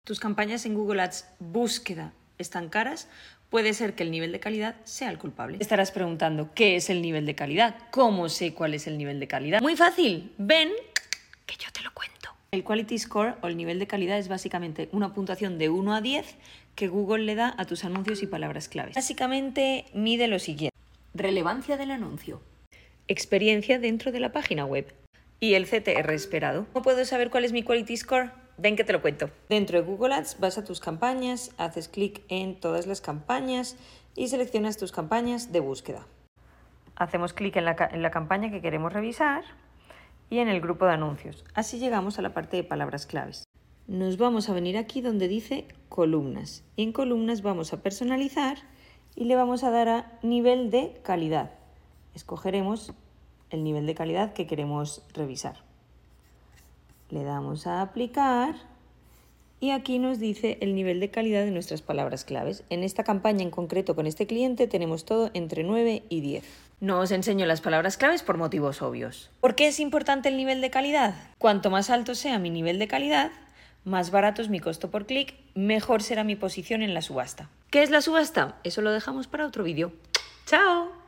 tus campañas en Google Ads búsqueda están caras, puede ser que el nivel de calidad sea el culpable. Estarás preguntando, ¿qué es el nivel de calidad? ¿Cómo sé cuál es el nivel de calidad? Muy fácil, ven que yo te lo cuento. El Quality Score o el nivel de calidad es básicamente una puntuación de 1 a 10 que Google le da a tus anuncios y palabras claves. Básicamente mide lo siguiente: relevancia del anuncio, experiencia dentro de la página web y el CTR esperado. ¿Cómo puedo saber cuál es mi Quality Score? Ven que te lo cuento. Dentro de Google Ads vas a tus campañas, haces clic en todas las campañas y seleccionas tus campañas de búsqueda. Hacemos clic en la campaña que queremos revisar y en el grupo de anuncios. Así llegamos a la parte de palabras claves. Nos vamos a venir aquí donde dice columnas. Y en columnas vamos a personalizar y le vamos a dar a nivel de calidad. Escogeremos el nivel de calidad que queremos revisar. Le damos a aplicar y aquí nos dice el nivel de calidad de nuestras palabras claves. En esta campaña en concreto con este cliente tenemos todo entre 9 y 10. No os enseño las palabras claves por motivos obvios. ¿Por qué es importante el nivel de calidad? Cuanto más alto sea mi nivel de calidad, más barato es mi costo por clic, mejor será mi posición en la subasta. ¿Qué es la subasta? Eso lo dejamos para otro vídeo. ¡Chao!